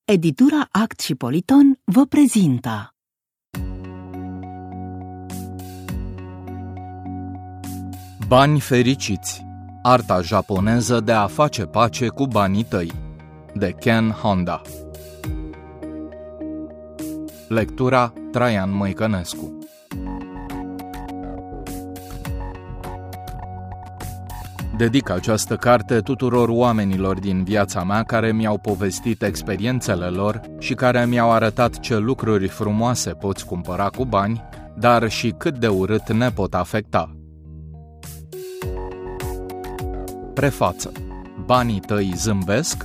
Editura Act și Politon vă prezintă Bani fericiți. Arta japoneză de a face pace cu banii tăi, de Ken Honda. Lectura Traian Măicănescu. Dedic această carte tuturor oamenilor din viața mea care mi-au povestit experiențele lor și care mi-au arătat ce lucruri frumoase poți cumpăra cu bani, dar și cât de urât ne pot afecta. Prefață. Banii tăi zâmbesc?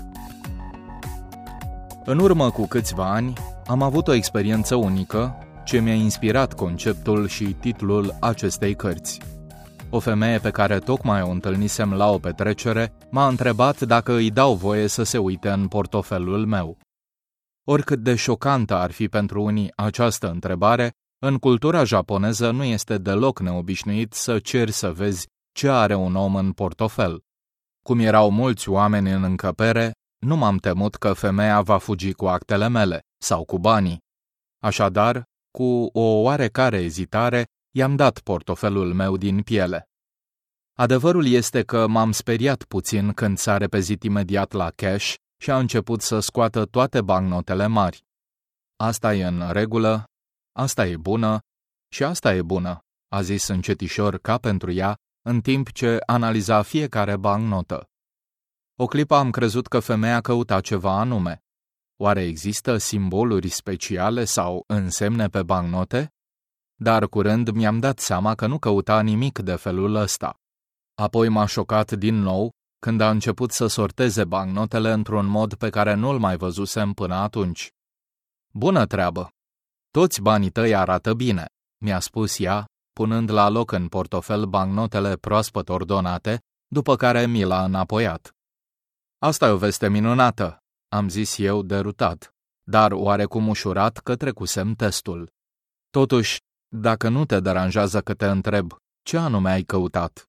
În urmă cu câțiva ani, am avut o experiență unică ce mi-a inspirat conceptul și titlul acestei cărți. O femeie pe care tocmai o întâlnisem la o petrecere m-a întrebat dacă îi dau voie să se uite în portofelul meu. Oricât de șocantă ar fi pentru unii această întrebare, în cultura japoneză nu este deloc neobișnuit să ceri să vezi ce are un om în portofel. Cum erau mulți oameni în încăpere, nu m-am temut că femeia va fugi cu actele mele sau cu banii. Așadar, cu o oarecare ezitare, i-am dat portofelul meu din piele. Adevărul este că m-am speriat puțin când s-a repezit imediat la cash și a început să scoată toate bancnotele mari. Asta e în regulă, asta e bună și asta e bună, a zis încetișor ca pentru ea, în timp ce analiza fiecare bancnotă. O clipă am crezut că femeia căuta ceva anume. Oare există simboluri speciale sau însemne pe bancnote? Dar curând mi-am dat seama că nu căuta nimic de felul ăsta. Apoi m-a șocat din nou când a început să sorteze bancnotele într-un mod pe care nu-l mai văzusem până atunci. Bună treabă! Toți banii tăi arată bine, mi-a spus ea, punând la loc în portofel bancnotele proaspăt ordonate, după care mi l-a înapoiat. Asta e o veste minunată, am zis eu derutat, dar oarecum ușurat că trecusem testul. Totuși, dacă nu te deranjează că te întreb, ce anume ai căutat?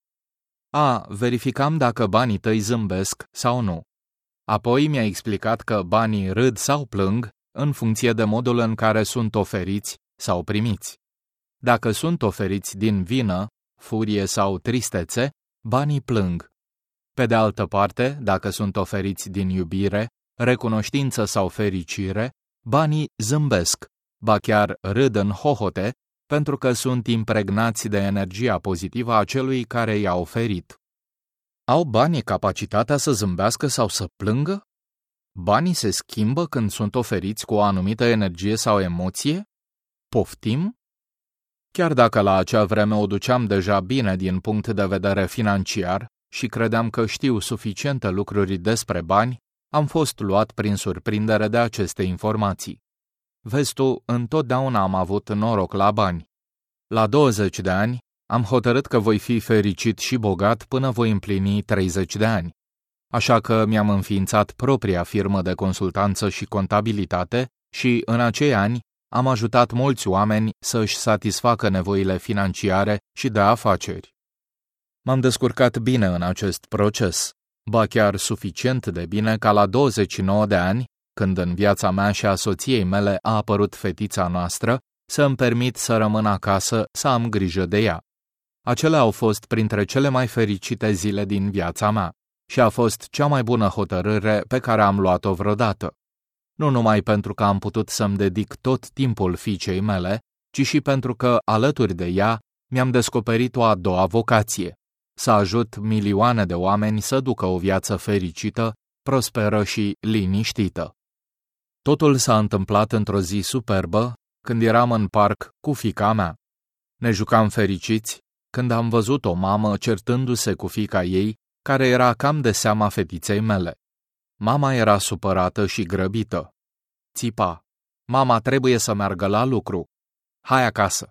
Verificam dacă banii tăi zâmbesc sau nu. Apoi mi-a explicat că banii râd sau plâng în funcție de modul în care sunt oferiți sau primiți. Dacă sunt oferiți din vină, furie sau tristețe, banii plâng. Pe de altă parte, dacă sunt oferiți din iubire, recunoștință sau fericire, banii zâmbesc, ba chiar râd în hohote, pentru că sunt impregnați de energia pozitivă a celui care i-a oferit. Au banii capacitatea să zâmbească sau să plângă? Banii se schimbă când sunt oferiți cu o anumită energie sau emoție? Poftim? Chiar dacă la acea vreme o duceam deja bine din punct de vedere financiar și credeam că știu suficiente lucruri despre bani, am fost luat prin surprindere de aceste informații. Vezi tu, întotdeauna am avut noroc la bani. La 20 de ani, am hotărât că voi fi fericit și bogat până voi împlini 30 de ani. Așa că mi-am înființat propria firmă de consultanță și contabilitate și, în acei ani, am ajutat mulți oameni să își satisfacă nevoile financiare și de afaceri. M-am descurcat bine în acest proces, ba chiar suficient de bine ca la 29 de ani, când în viața mea și a soției mele a apărut fetița noastră, să îmi permit să rămân acasă să am grijă de ea. Acelea au fost printre cele mai fericite zile din viața mea și a fost cea mai bună hotărâre pe care am luat-o vreodată. Nu numai pentru că am putut să-mi dedic tot timpul fiicei mele, ci și pentru că, alături de ea, mi-am descoperit o a doua vocație, să ajut milioane de oameni să ducă o viață fericită, prosperă și liniștită. Totul s-a întâmplat într-o zi superbă, când eram în parc cu fiica mea. Ne jucam fericiți când am văzut o mamă certându-se cu fiica ei, care era cam de seama fetiței mele. Mama era supărată și grăbită. Țipa: mama trebuie să meargă la lucru. Hai acasă.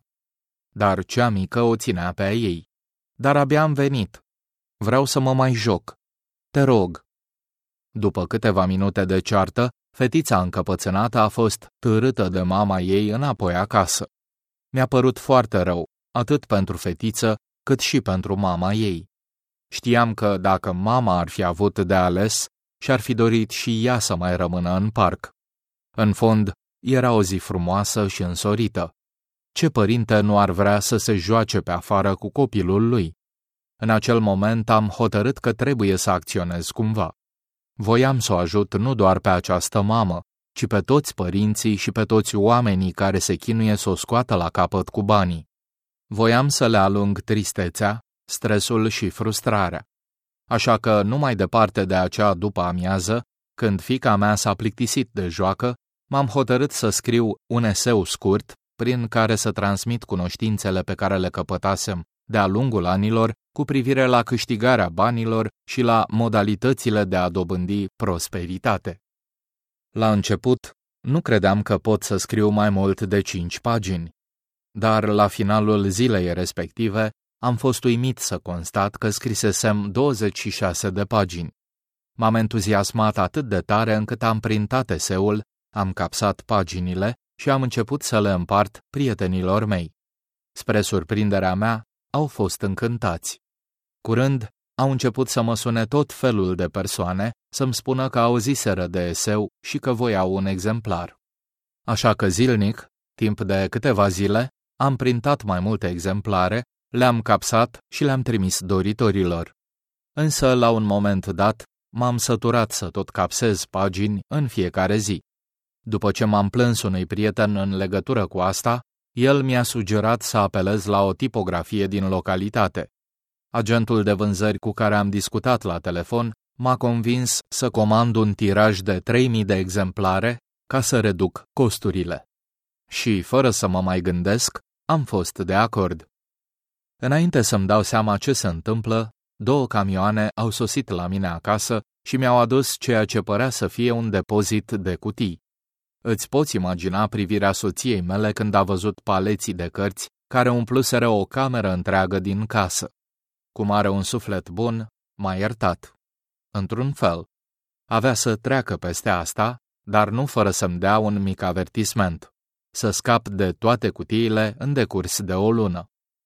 Dar cea mică o ținea pe a ei. Dar abia am venit. Vreau să mă mai joc. Te rog. După câteva minute de ceartă, fetița încăpățânată a fost târâtă de mama ei înapoi acasă. Mi-a părut foarte rău, atât pentru fetiță, cât și pentru mama ei. Știam că dacă mama ar fi avut de ales, și-ar fi dorit și ea să mai rămână în parc. În fond, era o zi frumoasă și însorită. Ce părinte nu ar vrea să se joace pe afară cu copilul lui? În acel moment am hotărât că trebuie să acționez cumva. Voiam să o ajut nu doar pe această mamă, ci pe toți părinții și pe toți oamenii care se chinuie să o scoată la capăt cu banii. Voiam să le alung tristețea, stresul și frustrarea. Așa că, nu mai departe de acea după-amiază, când fiica mea s-a plictisit de joacă, m-am hotărât să scriu un eseu scurt prin care să transmit cunoștințele pe care le căpătasem de-a lungul anilor cu privire la câștigarea banilor și la modalitățile de a dobândi prosperitate. La început, nu credeam că pot să scriu mai mult de 5 pagini, dar la finalul zilei respective am fost uimit să constat că scrisesem 26 de pagini. M-am entuziasmat atât de tare încât am printat eseul, am capsat paginile și am început să le împart prietenilor mei. Spre surprinderea mea, au fost încântați. Curând, au început să mă sune tot felul de persoane să-mi spună că auziseră de eseu și că voiau un exemplar. Așa că zilnic, timp de câteva zile, am printat mai multe exemplare, le-am capsat și le-am trimis doritorilor. Însă, la un moment dat, m-am săturat să tot capsez pagini în fiecare zi. După ce m-am plâns unui prieten în legătură cu asta, el mi-a sugerat să apelez la o tipografie din localitate. Agentul de vânzări cu care am discutat la telefon m-a convins să comand un tiraj de 3000 de exemplare ca să reduc costurile. Și, fără să mă mai gândesc, am fost de acord. Înainte să-mi dau seama ce se întâmplă, 2 camioane au sosit la mine acasă și mi-au adus ceea ce părea să fie un depozit de cutii. Îți poți imagina privirea soției mele când a văzut paleții de cărți care umpluseră o cameră întreagă din casă. Cum are un suflet bun, m-a iertat. Într-un fel. Avea să treacă peste asta, dar nu fără să-mi dea un mic avertisment. Să scap de toate cutiile în decurs de o lună.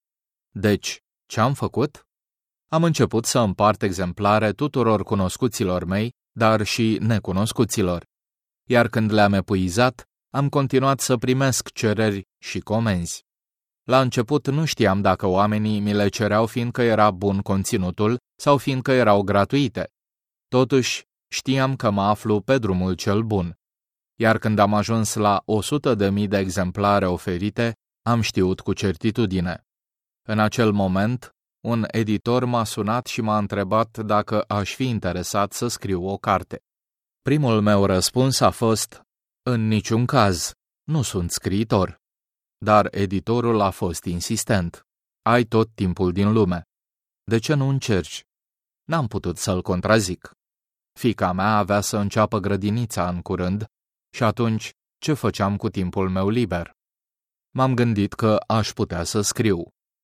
Deci, ce am făcut? Am început să împart exemplare tuturor cunoscuților mei, dar și necunoscuților. Iar când le-am epuizat, am continuat să primesc cereri și comenzi. La început nu știam dacă oamenii mi le cereau fiindcă era bun conținutul sau fiindcă erau gratuite. Totuși, știam că mă aflu pe drumul cel bun. Iar când am ajuns la 100.000 de exemplare oferite, am știut cu certitudine. În acel moment, un editor m-a sunat și m-a întrebat dacă aș fi interesat să scriu o carte. Primul meu răspuns a fost: în niciun caz, nu sunt scriitor. Dar editorul a fost insistent. Ai tot timpul din lume. De ce nu încerci? N-am putut să-l contrazic. Fiica mea avea să înceapă grădinița în curând și atunci ce făceam cu timpul meu liber? M-am gândit că aș putea să scriu.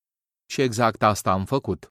Și exact asta am făcut.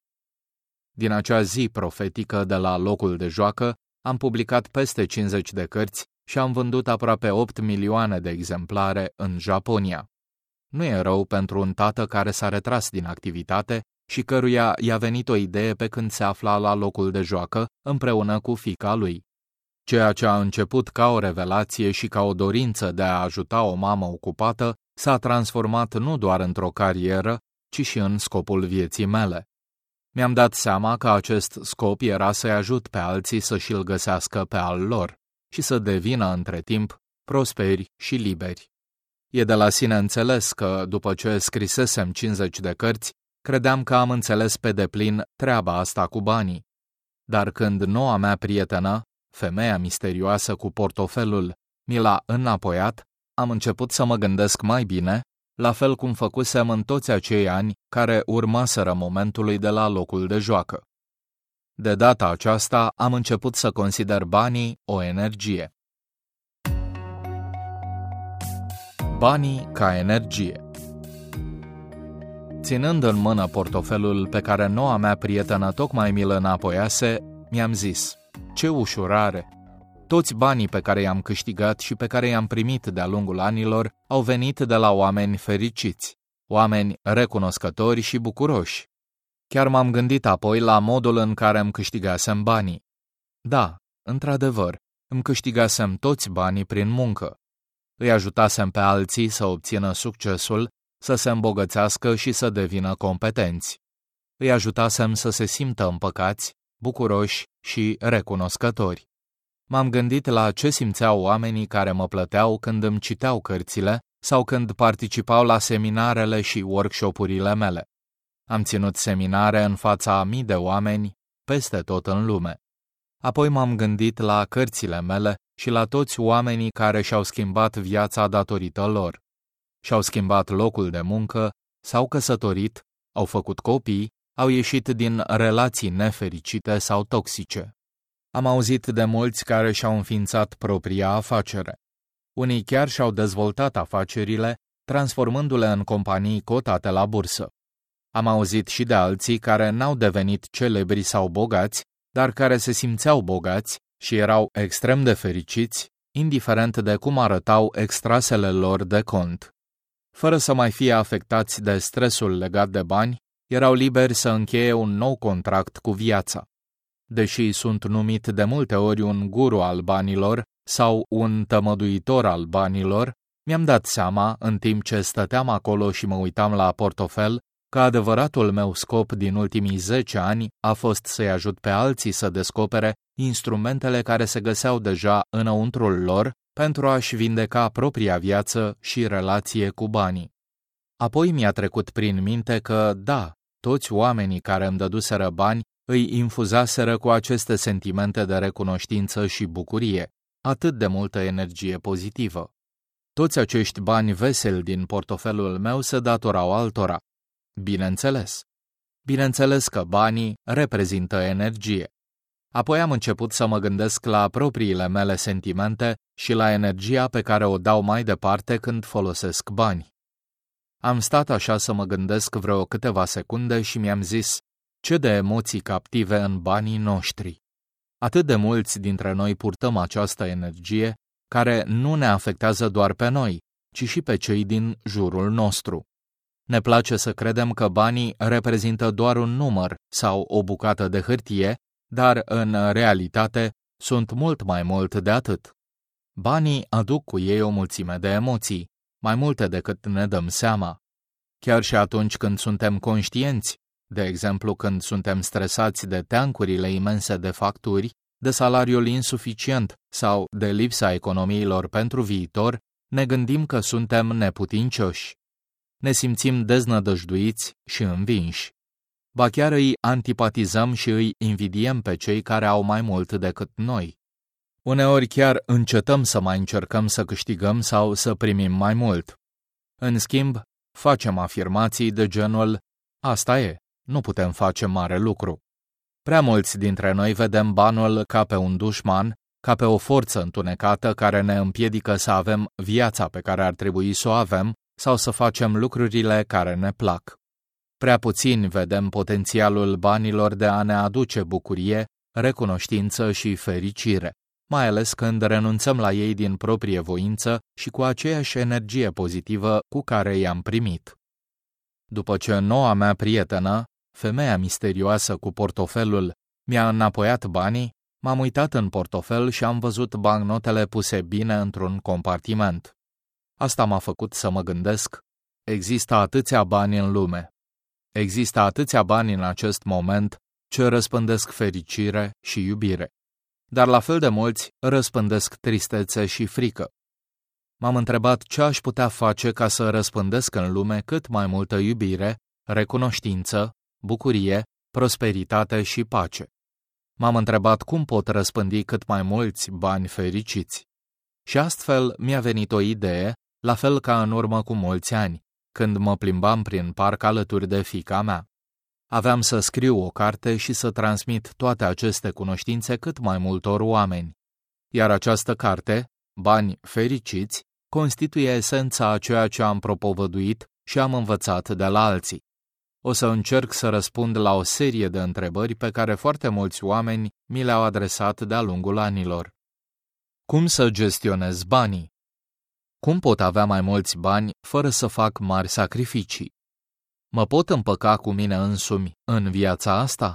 Din acea zi profetică de la locul de joacă, am publicat peste 50 de cărți și am vândut aproape 8 milioane de exemplare în Japonia. Nu e rău pentru un tată care s-a retras din activitate și căruia i-a venit o idee pe când se afla la locul de joacă împreună cu fiica lui. Ceea ce a început ca o revelație și ca o dorință de a ajuta o mamă ocupată s-a transformat nu doar într-o carieră, ci și în scopul vieții mele. Mi-am dat seama că acest scop era să-i ajut pe alții să și-l găsească pe al lor și să devină între timp prosperi și liberi. E de la sine înțeles că, după ce scrisesem 50 de cărți, credeam că am înțeles pe deplin treaba asta cu banii. Dar când noua mea prietenă, femeia misterioasă cu portofelul, mi l-a înapoiat, am început să mă gândesc mai bine, la fel cum făcusem în toți acei ani care urmaseră momentului de la locul de joacă. De data aceasta am început să consider banii o energie. Banii ca energie. Ținând în mână portofelul pe care noua mea prietenă tocmai mi-l înapoiase, mi-am zis: ce ușurare! Toți banii pe care i-am câștigat și pe care i-am primit de-a lungul anilor au venit de la oameni fericiți, oameni recunoscători și bucuroși. Chiar m-am gândit apoi la modul în care îmi câștigasem banii. Da, într-adevăr, îmi câștigasem toți banii prin muncă. Îi ajutasem pe alții să obțină succesul, să se îmbogățească și să devină competenți. Îi ajutasem să se simtă împăcați, bucuroși și recunoscători. M-am gândit la ce simțeau oamenii care mă plăteau când îmi citeau cărțile sau când participau la seminarele și workshopurile mele. Am ținut seminare în fața a mii de oameni peste tot în lume. Apoi m-am gândit la cărțile mele și la toți oamenii care și-au schimbat viața datorită lor. Și-au schimbat locul de muncă, s-au căsătorit, au făcut copii, au ieșit din relații nefericite sau toxice. Am auzit de mulți care și-au înființat propria afacere. Unii chiar și-au dezvoltat afacerile, transformându-le în companii cotate la bursă. Am auzit și de alții care n-au devenit celebri sau bogați, dar care se simțeau bogați și erau extrem de fericiți, indiferent de cum arătau extrasele lor de cont. Fără să mai fie afectați de stresul legat de bani, erau liberi să încheie un nou contract cu viața. Deși sunt numit de multe ori un guru al banilor sau un tămăduitor al banilor, mi-am dat seama, în timp ce stăteam acolo și mă uitam la portofel, că adevăratul meu scop din ultimii 10 ani a fost să-i ajut pe alții să descopere instrumentele care se găseau deja înăuntrul lor pentru a-și vindeca propria viață și relație cu banii. Apoi mi-a trecut prin minte că, da, toți oamenii care îmi dăduseră bani îi infuzaseră cu aceste sentimente de recunoștință și bucurie, atât de multă energie pozitivă. Toți acești bani veseli din portofelul meu se datorau altora. Bineînțeles că banii reprezintă energie. Apoi am început să mă gândesc la propriile mele sentimente și la energia pe care o dau mai departe când folosesc bani. Am stat așa să mă gândesc vreo câteva secunde și mi-am zis, ce de emoții captive în banii noștri. Atât de mulți dintre noi purtăm această energie care nu ne afectează doar pe noi, ci și pe cei din jurul nostru. Ne place să credem că banii reprezintă doar un număr sau o bucată de hârtie, dar în realitate sunt mult mai mult de atât. Banii aduc cu ei o mulțime de emoții, mai multe decât ne dăm seama. Chiar și atunci când suntem conștienți, de exemplu când suntem stresați de teancurile imense de facturi, de salariul insuficient sau de lipsa economiilor pentru viitor, ne gândim că suntem neputincioși. Ne simțim deznădăjduiți și învinși. Ba chiar îi antipatizăm și îi invidiem pe cei care au mai mult decât noi. Uneori chiar încetăm să mai încercăm să câștigăm sau să primim mai mult. În schimb, facem afirmații de genul, asta e, nu putem face mare lucru. Prea mulți dintre noi vedem banul ca pe un dușman, ca pe o forță întunecată care ne împiedică să avem viața pe care ar trebui să o avem sau să facem lucrurile care ne plac. Prea puțini vedem potențialul banilor de a ne aduce bucurie, recunoștință și fericire, mai ales când renunțăm la ei din proprie voință și cu aceeași energie pozitivă cu care i-am primit. După ce noua mea prietenă, femeia misterioasă cu portofelul, mi-a înapoiat banii, m-am uitat în portofel și am văzut bancnotele puse bine într-un compartiment. Asta m-a făcut să mă gândesc, există atâția bani în lume. Există atâția bani în acest moment ce răspândesc fericire și iubire. Dar la fel de mulți răspândesc tristețe și frică. M-am întrebat ce aș putea face ca să răspândesc în lume cât mai multă iubire, recunoștință, bucurie, prosperitate și pace. M-am întrebat cum pot răspândi cât mai mulți bani fericiți. Și astfel mi-a venit o idee, la fel ca în urmă cu mulți ani, când mă plimbam prin parc alături de fiica mea. Aveam să scriu o carte și să transmit toate aceste cunoștințe cât mai multor oameni. Iar această carte, Bani fericiți, constituie esența a ceea ce am propovăduit și am învățat de la alții. O să încerc să răspund la o serie de întrebări pe care foarte mulți oameni mi le-au adresat de-a lungul anilor. Cum să gestionez banii? Cum pot avea mai mulți bani fără să fac mari sacrificii? Mă pot împăca cu mine însumi în viața asta?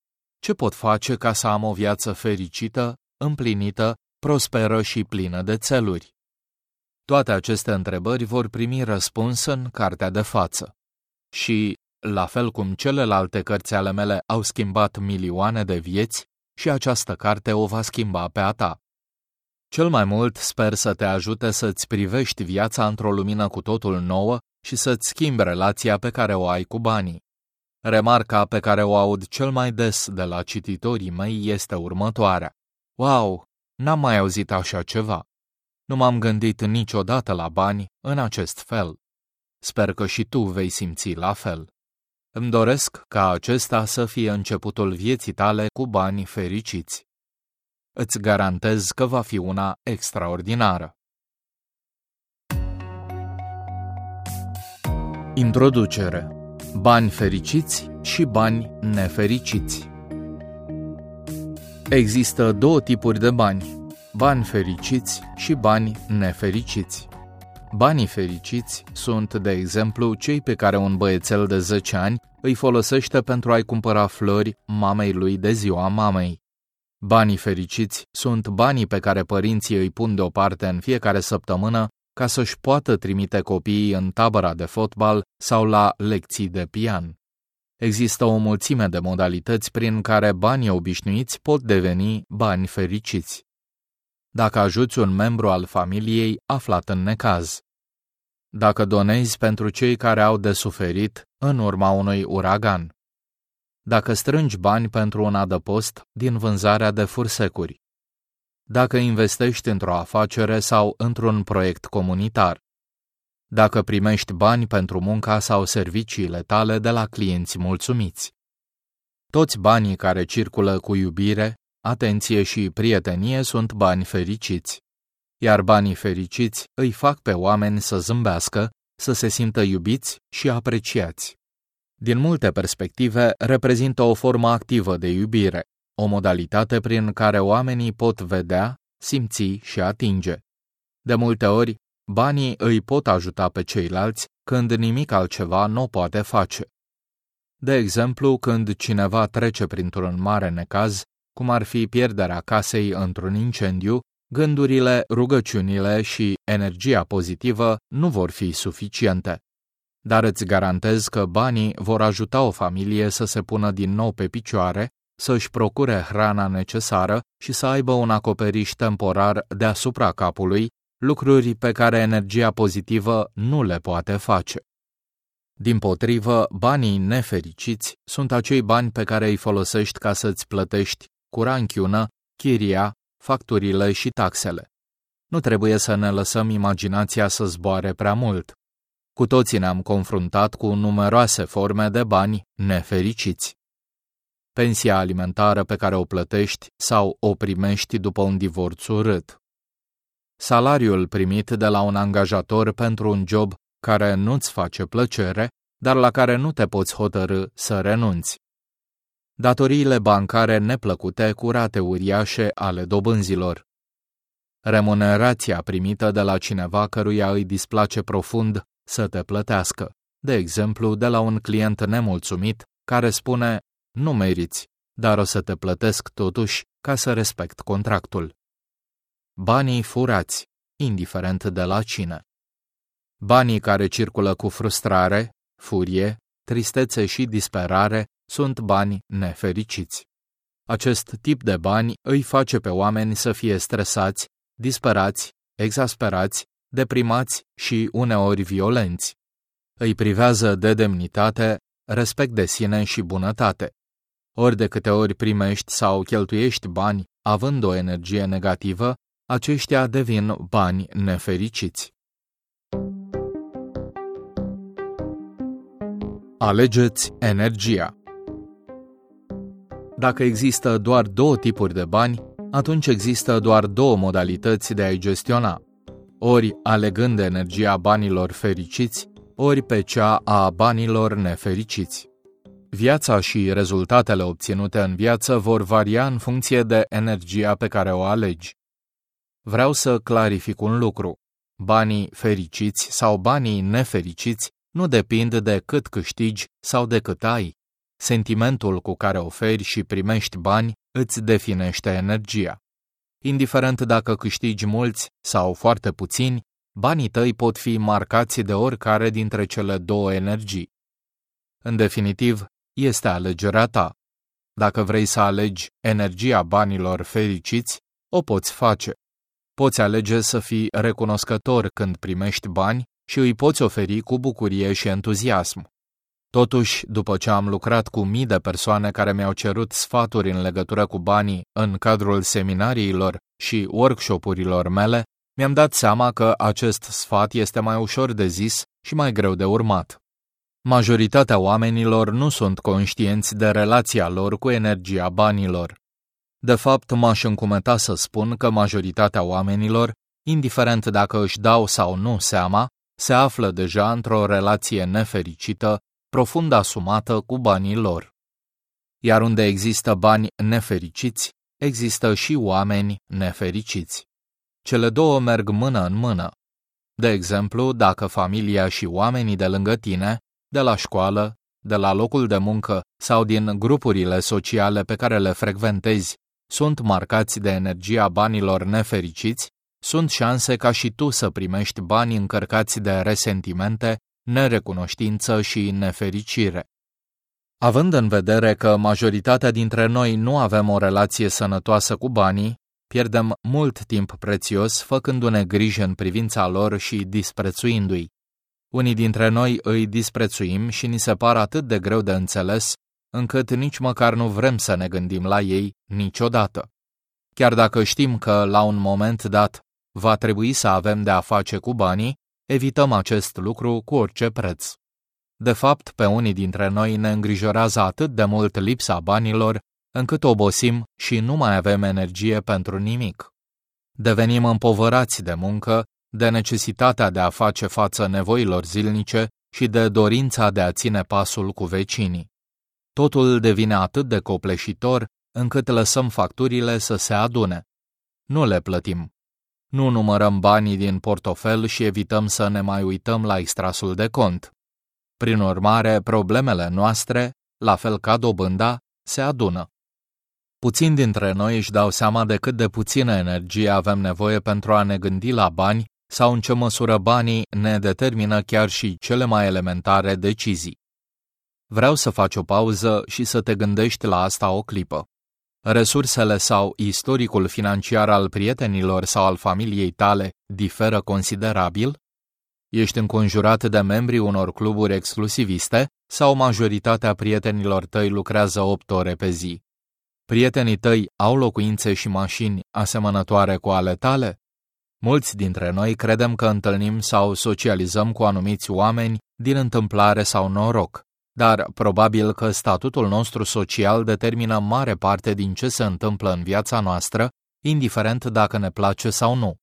Ce pot face ca să am o viață fericită, împlinită, prosperă și plină de țeluri? Toate aceste întrebări vor primi răspuns în cartea de față. Și, la fel cum celelalte cărți ale mele au schimbat milioane de vieți, și această carte o va schimba pe a ta. Cel mai mult sper să te ajute să-ți privești viața într-o lumină cu totul nouă și să-ți schimbi relația pe care o ai cu banii. Remarca pe care o aud cel mai des de la cititorii mei este următoarea. Wow, n-am mai auzit așa ceva. Nu m-am gândit niciodată la bani în acest fel. Sper că și tu vei simți la fel. Îmi doresc ca acesta să fie începutul vieții tale cu bani fericiți. Îți garantez că va fi una extraordinară. Introducere. Bani fericiți și bani nefericiți. Există două tipuri de bani, bani fericiți și bani nefericiți. Banii fericiți sunt, de exemplu, cei pe care un băiețel de 10 ani îi folosește pentru a-i cumpăra flori mamei lui de ziua mamei. Banii fericiți sunt banii pe care părinții îi pun deoparte în fiecare săptămână ca să-și poată trimite copiii în tabăra de fotbal sau la lecții de pian. Există o mulțime de modalități prin care banii obișnuiți pot deveni bani fericiți. Dacă ajuți un membru al familiei aflat în necaz. Dacă donezi pentru cei care au de suferit în urma unui uragan. Dacă strângi bani pentru un adăpost din vânzarea de fursecuri. Dacă investești într-o afacere sau într-un proiect comunitar. Dacă primești bani pentru munca sau serviciile tale de la clienți mulțumiți. Toți banii care circulă cu iubire, atenție și prietenie sunt bani fericiți. Iar banii fericiți îi fac pe oameni să zâmbească, să se simtă iubiți și apreciați. Din multe perspective, reprezintă o formă activă de iubire, o modalitate prin care oamenii pot vedea, simți și atinge. De multe ori, banii îi pot ajuta pe ceilalți când nimic altceva nu o poate face. De exemplu, când cineva trece printr-un mare necaz, cum ar fi pierderea casei într-un incendiu, gândurile, rugăciunile și energia pozitivă nu vor fi suficiente. Dar îți garantez că banii vor ajuta o familie să se pună din nou pe picioare, să-și procure hrana necesară și să aibă un acoperiș temporar deasupra capului, lucruri pe care energia pozitivă nu le poate face. Dimpotrivă, banii nefericiți sunt acei bani pe care îi folosești ca să-ți plătești cu ranchiună, chiria, facturile și taxele. Nu trebuie să ne lăsăm imaginația să zboare prea mult. Cu toții ne-am confruntat cu numeroase forme de bani nefericiți. Pensia alimentară pe care o plătești sau o primești după un divorț urât. Salariul primit de la un angajator pentru un job care nu-ți face plăcere, dar la care nu te poți hotărî să renunți. Datoriile bancare neplăcute cu rate uriașe ale dobânzilor. Remunerația primită de la cineva căruia îi displace profund să te plătească, de exemplu de la un client nemulțumit care spune, nu meriți, dar o să te plătesc totuși ca să respect contractul. Banii furați, indiferent de la cine. Banii care circulă cu frustrare, furie, tristețe și disperare sunt bani nefericiți. Acest tip de bani îi face pe oameni să fie stresați, disperați, exasperați, deprimați și uneori violenți. Îi privează de demnitate, respect de sine și bunătate. Ori de câte ori primești sau cheltuiești bani având o energie negativă, aceștia devin bani nefericiți. Alegeți energia. Dacă există doar două tipuri de bani, atunci există doar două modalități de a-i gestiona, ori alegând energia banilor fericiți, ori pe cea a banilor nefericiți. Viața și rezultatele obținute în viață vor varia în funcție de energia pe care o alegi. Vreau să clarific un lucru. Banii fericiți sau banii nefericiți nu depind de cât câștigi sau de cât ai. Sentimentul cu care oferi și primești bani îți definește energia. Indiferent dacă câștigi mulți sau foarte puțini, banii tăi pot fi marcați de oricare dintre cele două energii. În definitiv, este alegerea ta. Dacă vrei să alegi energia banilor fericiți, o poți face. Poți alege să fii recunoscător când primești bani și îi poți oferi cu bucurie și entuziasm. Totuși, după ce am lucrat cu mii de persoane care mi-au cerut sfaturi în legătură cu banii în cadrul seminariilor și workshop-urilor mele, mi-am dat seama că acest sfat este mai ușor de zis și mai greu de urmat. Majoritatea oamenilor nu sunt conștienți de relația lor cu energia banilor. De fapt, m-aș încumeta să spun că majoritatea oamenilor, indiferent dacă își dau sau nu seama, se află deja într-o relație nefericită, profund asumată cu banii lor. Iar unde există bani nefericiți, există și oameni nefericiți. Cele două merg mână în mână. De exemplu, dacă familia și oamenii de lângă tine, de la școală, de la locul de muncă sau din grupurile sociale pe care le frecventezi, sunt marcați de energia banilor nefericiți, sunt șanse ca și tu să primești bani încărcați de resentimente, nerecunoștință și nefericire. Având în vedere că majoritatea dintre noi nu avem o relație sănătoasă cu banii, pierdem mult timp prețios făcându-ne griji în privința lor și disprețuindu-i. Unii dintre noi îi disprețuim și ni se par atât de greu de înțeles, încât nici măcar nu vrem să ne gândim la ei niciodată. Chiar dacă știm că, la un moment dat, va trebui să avem de a face cu banii, evităm acest lucru cu orice preț. De fapt, pe unii dintre noi ne îngrijorează atât de mult lipsa banilor, încât obosim și nu mai avem energie pentru nimic. Devenim împovărați de muncă, de necesitatea de a face față nevoilor zilnice și de dorința de a ține pasul cu vecinii. Totul devine atât de copleșitor încât lăsăm facturile să se adune. Nu le plătim. Nu numărăm banii din portofel și evităm să ne mai uităm la extrasul de cont. Prin urmare, problemele noastre, la fel ca dobânda, se adună. Puțini dintre noi își dau seama de cât de puțină energie avem nevoie pentru a ne gândi la bani sau în ce măsură banii ne determină chiar și cele mai elementare decizii. Vreau să faci o pauză și să te gândești la asta o clipă. Resursele sau istoricul financiar al prietenilor sau al familiei tale diferă considerabil? Ești înconjurat de membrii unor cluburi exclusiviste sau majoritatea prietenilor tăi lucrează 8 ore pe zi? Prietenii tăi au locuințe și mașini asemănătoare cu ale tale? Mulți dintre noi credem că întâlnim sau socializăm cu anumiți oameni din întâmplare sau noroc, dar probabil că statutul nostru social determină mare parte din ce se întâmplă în viața noastră, indiferent dacă ne place sau nu.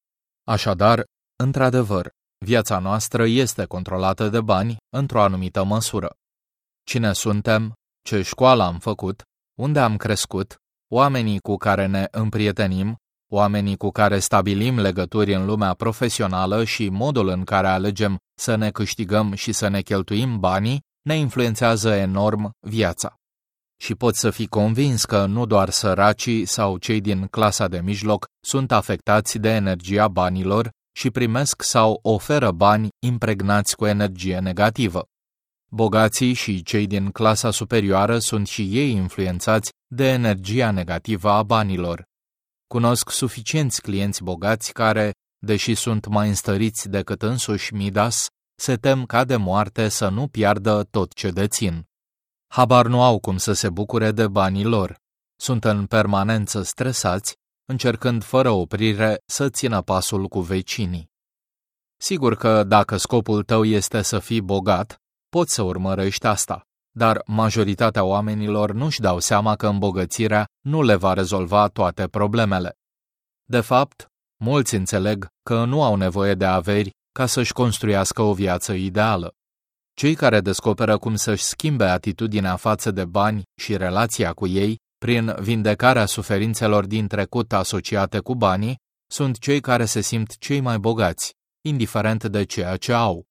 Așadar, într-adevăr, viața noastră este controlată de bani într-o anumită măsură. Cine suntem, ce școală am făcut, unde am crescut, oamenii cu care ne împrietenim, oamenii cu care stabilim legături în lumea profesională și modul în care alegem să ne câștigăm și să ne cheltuim banii, ne influențează enorm viața. Și poți să fii convins că nu doar săracii sau cei din clasa de mijloc sunt afectați de energia banilor și primesc sau oferă bani impregnați cu energie negativă. Bogații și cei din clasa superioară sunt și ei influențați de energia negativă a banilor. Cunosc suficienți clienți bogați care, deși sunt mai înstăriți decât însuși Midas, se tem ca de moarte să nu piardă tot ce dețin. Habar nu au cum să se bucure de banii lor. Sunt în permanență stresați, încercând fără oprire să țină pasul cu vecinii. Sigur că dacă scopul tău este să fii bogat, poți să urmărești asta, dar majoritatea oamenilor nu-și dau seama că îmbogățirea nu le va rezolva toate problemele. De fapt, mulți înțeleg că nu au nevoie de averi ca să-și construiască o viață ideală. Cei care descoperă cum să-și schimbe atitudinea față de bani și relația cu ei, prin vindecarea suferințelor din trecut asociate cu banii, sunt cei care se simt cei mai bogați, indiferent de ceea ce au.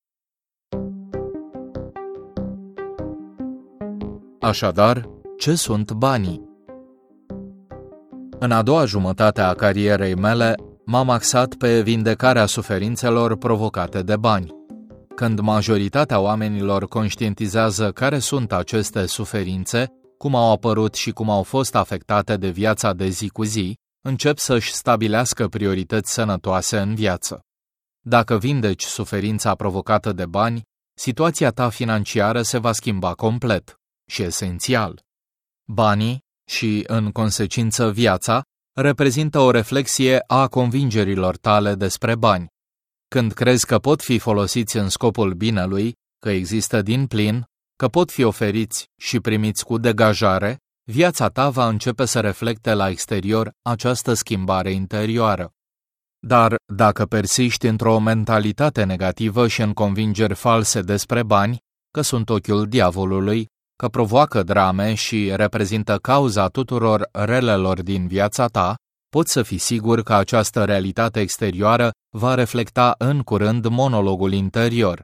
Așadar, ce sunt banii? În a doua jumătate a carierei mele, m-am axat pe vindecarea suferințelor provocate de bani. Când majoritatea oamenilor conștientizează care sunt aceste suferințe, cum au apărut și cum au fost afectate de viața de zi cu zi, încep să-și stabilească priorități sănătoase în viață. Dacă vindeci suferința provocată de bani, situația ta financiară se va schimba complet și esențial. Banii și, în consecință, viața reprezintă o reflexie a convingerilor tale despre bani. Când crezi că pot fi folosiți în scopul binelui, că există din plin, că pot fi oferiți și primiți cu degajare, viața ta va începe să reflecte la exterior această schimbare interioară. Dar dacă persiști într-o mentalitate negativă și în convingeri false despre bani, că sunt ochiul diavolului, că provoacă drame și reprezintă cauza tuturor relelor din viața ta, poți să fii sigur că această realitate exterioară va reflecta în curând monologul interior.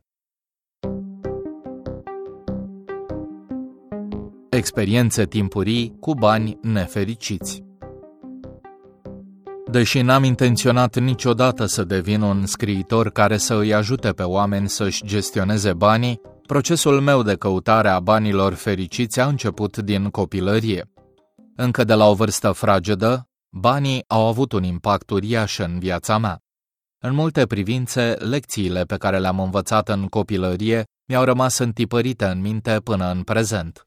Experiențe timpurii cu bani nefericiți. Deși n-am intenționat niciodată să devin un scriitor care să îi ajute pe oameni să-și gestioneze banii, procesul meu de căutare a banilor fericiți a început din copilărie. Încă de la o vârstă fragedă, banii au avut un impact uriaș în viața mea. În multe privințe, lecțiile pe care le-am învățat în copilărie mi-au rămas întipărite în minte până în prezent.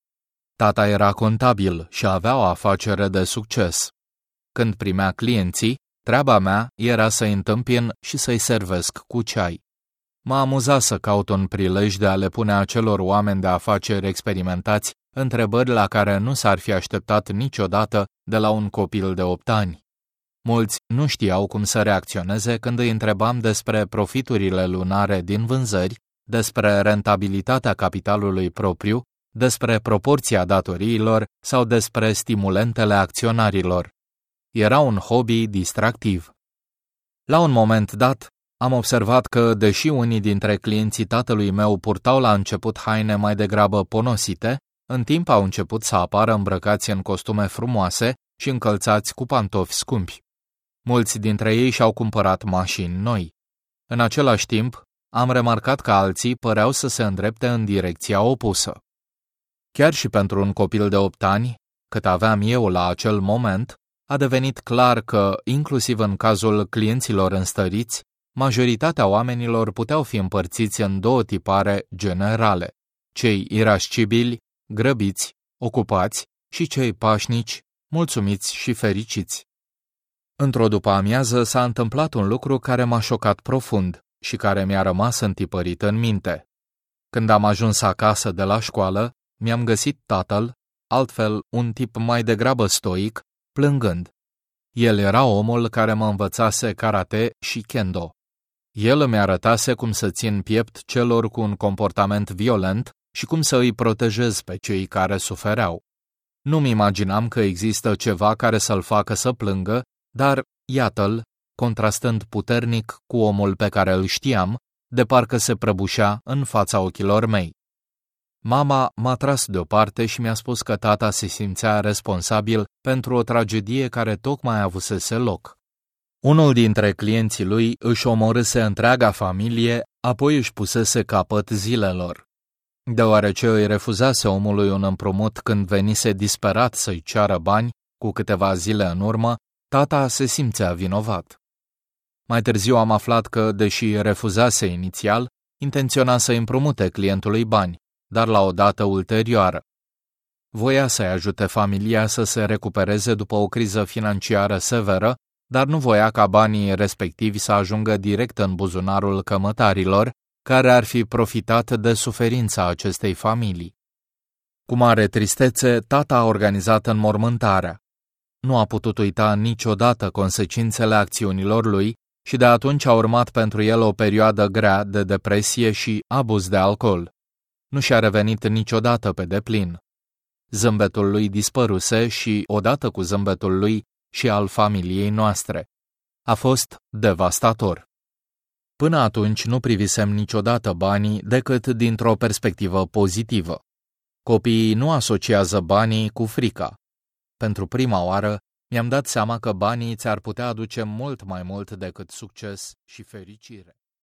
Tata era contabil și avea o afacere de succes. Când primea clienții, treaba mea era să-i întâmpin și să-i servesc cu ceai. M-a amuzat să caut un prilej de a le pune acelor oameni de afaceri experimentați întrebări la care nu s-ar fi așteptat niciodată de la un copil de 8 ani. Mulți nu știau cum să reacționeze când îi întrebam despre profiturile lunare din vânzări, despre rentabilitatea capitalului propriu, despre proporția datoriilor sau despre stimulentele acționarilor. Era un hobby distractiv. La un moment dat, am observat că, deși unii dintre clienții tatălui meu purtau la început haine mai degrabă ponosite, în timp au început să apară îmbrăcați în costume frumoase și încălțați cu pantofi scumpi. Mulți dintre ei și-au cumpărat mașini noi. În același timp, am remarcat că alții păreau să se îndrepte în direcția opusă. Chiar și pentru un copil de 8 ani, cât aveam eu la acel moment, a devenit clar că, inclusiv în cazul clienților înstăriți, majoritatea oamenilor puteau fi împărțiți în două tipare generale: cei irascibili, grăbiți, ocupați, și cei pașnici, mulțumiți și fericiți. Într-o după-amiază s-a întâmplat un lucru care m-a șocat profund și care mi-a rămas întipărit în minte. Când am ajuns acasă de la școală, mi-am găsit tatăl, altfel un tip mai degrabă stoic, plângând. El era omul care mă învățase karate și kendo. El îmi arătase cum să țin piept celor cu un comportament violent și cum să îi protejez pe cei care sufereau. Nu-mi imaginam că există ceva care să-l facă să plângă, dar iată-l, contrastând puternic cu omul pe care îl știam, de parcă se prăbușea în fața ochilor mei. Mama m-a tras deoparte și mi-a spus că tata se simțea responsabil pentru o tragedie care tocmai avusese loc. Unul dintre clienții lui își omorâse întreaga familie, apoi își pusese capăt zilelor. Deoarece îi refuzase omului un împrumut când venise disperat să-i ceară bani cu câteva zile în urmă, tata se simțea vinovat. Mai târziu am aflat că, deși refuzase inițial, intenționa să împrumute clientului bani, dar la o dată ulterioară. Voia să-i ajute familia să se recupereze după o criză financiară severă, dar nu voia ca banii respectivi să ajungă direct în buzunarul cămătarilor, care ar fi profitat de suferința acestei familii. Cu mare tristețe, tata a organizat înmormântarea. Nu a putut uita niciodată consecințele acțiunilor lui și de atunci a urmat pentru el o perioadă grea de depresie și abuz de alcool. Nu și-a revenit niciodată pe deplin. Zâmbetul lui dispăruse și, odată cu zâmbetul lui, și al familiei noastre. A fost devastator. Până atunci nu privisem niciodată banii decât dintr-o perspectivă pozitivă. Copiii nu asociază banii cu frica. Pentru prima oară Mi-am dat seama că banii ți-ar putea aduce mult mai mult decât succes și fericire.